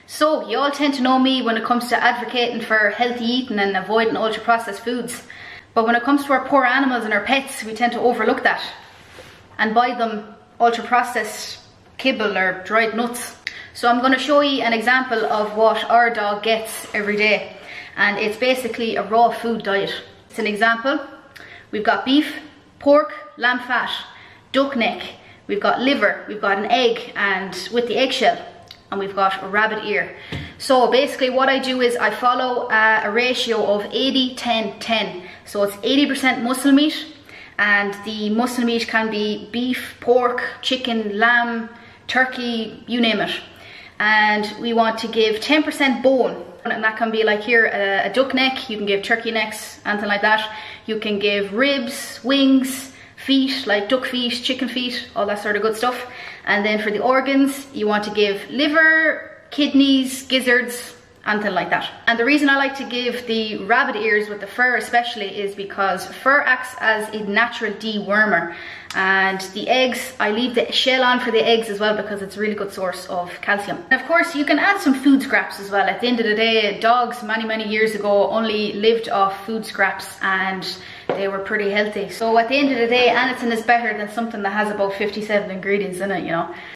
So you all tend to know me when it comes to advocating for healthy eating and avoiding ultra processed foods. But when it comes to our poor animals and our pets, we tend to overlook that and buy them ultra processed kibble or dried nuts. So I'm going to show you an example of what our dog gets every day. And it's basically a raw food diet. It's an example. We've got beef, pork, lamb fat, duck neck, we've got liver, we've got an egg and with the eggshell, and we've got a rabbit ear. So basically what I do is I follow a ratio of 80-10-10. So it's 80% muscle meat, and the muscle meat can be beef, pork, chicken, lamb, turkey, you name it. And we want to give 10% bone, and that can be like here a duck neck, you can give turkey necks, anything like that. You can give ribs, wings, feet, like duck feet, chicken feet, all that sort of good stuff. And then for the organs, you want to give liver, kidneys, gizzards, anything like that. And the reason I like to give the rabbit ears with the fur especially is because fur acts as a natural dewormer. And the eggs, I leave the shell on for the eggs as well because it's a really good source of calcium. And of course you can add some food scraps as well. At the end of the day, dogs many years ago only lived off food scraps and they were pretty healthy. So at the end of the day, anything is better than something that has about 57 ingredients in it, you know.